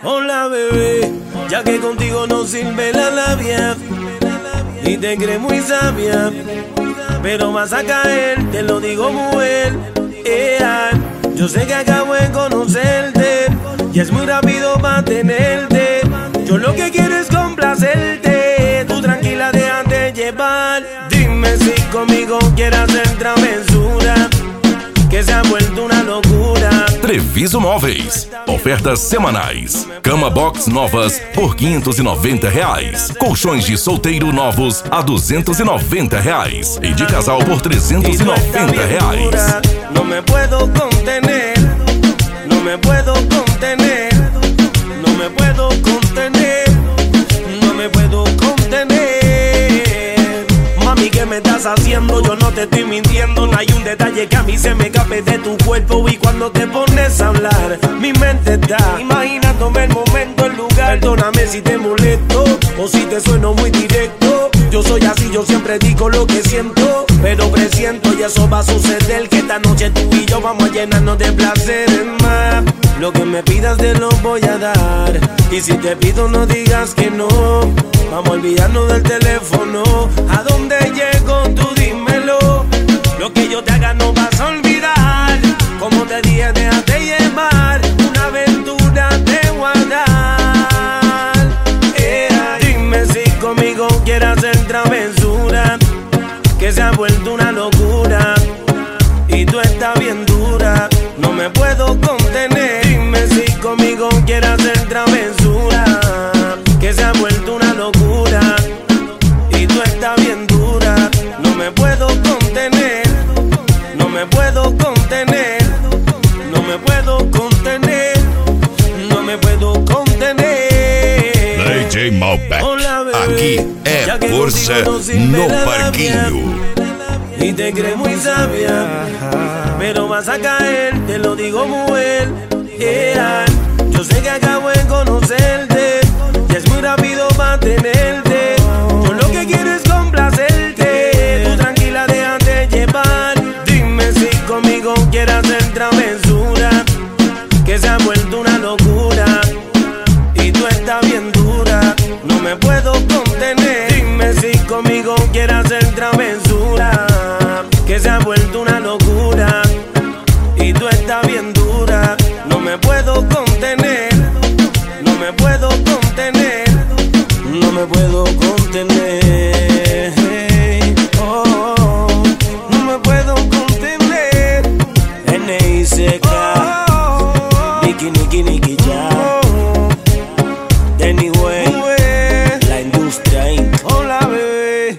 Hola bebé, ya que contigo no sirve la labia y te crees muy sabia, pero vas a caer, te lo digo mujer. Yo sé que acabo de conocerte y es muy rápido para tenerte. Yo lo que quiero es complacerte, tú tranquila déjate llevar. Dime si conmigo quieres hacer travesura, que se ha vuelto una locura. Treviso Móveis. Ofertas semanais. Cama box novas por R$590. Colchões de solteiro novos a R$290. E de casal por R$390. No me puedo contener, no me puedo contener, no me puedo contener, no me puedo contener. Mami, ¿qué me estás haciendo? Yo no te estoy mintiendo. No hay un detalle que a mí se me escape de tu cuerpo. Y cuando te pones a hablar, mi mente está imaginándome el momento, el lugar. Perdóname si te molesto o si te sueno muy directo. Yo soy así, yo siempre digo lo que siento, pero presiento y eso va a suceder, que esta noche tú y yo vamos a llenarnos de placeres más. Lo que me pidas te lo voy a dar, y si te pido no digas que no. Vamos a olvidarnos del teléfono. ¿A dónde llego? Tú dímelo. Lo que yo te haga no vas a olvidar. Como te dije, déjate llevar. Una aventura te voy a dar. Dime si conmigo quieres hacer travesura, que se ha vuelto una locura y tú estás bien dura. No me puedo contener. Dime si conmigo quieres hacer travesura, que se ha vuelto una locura y tú estás bien dura. No me puedo contener, no me puedo contener, no me puedo contener, no me puedo contener. DJ Malbec. Aqui é força no parquinho. Y te crees muy sabia, pero vas a caer, te lo digo mujer. Yo sé que acabo de conocerte y es muy rápido para tenerte. Yo lo que quiero es complacerte, tú tranquila déjate llevar. Dime si conmigo quieres hacer travesura, que se ha vuelto una locura y tú estás bien dura. No me puedo contener. Dime si conmigo quieres hacer travesura, que se ha vuelto una locura y tú estás bien dura. No me puedo contener, no me puedo contener, no me puedo contener. Oh, no me puedo contener. N.I.C.K. Niki, Niki, Niki, ya. Anyway, la industria Inc. Hola.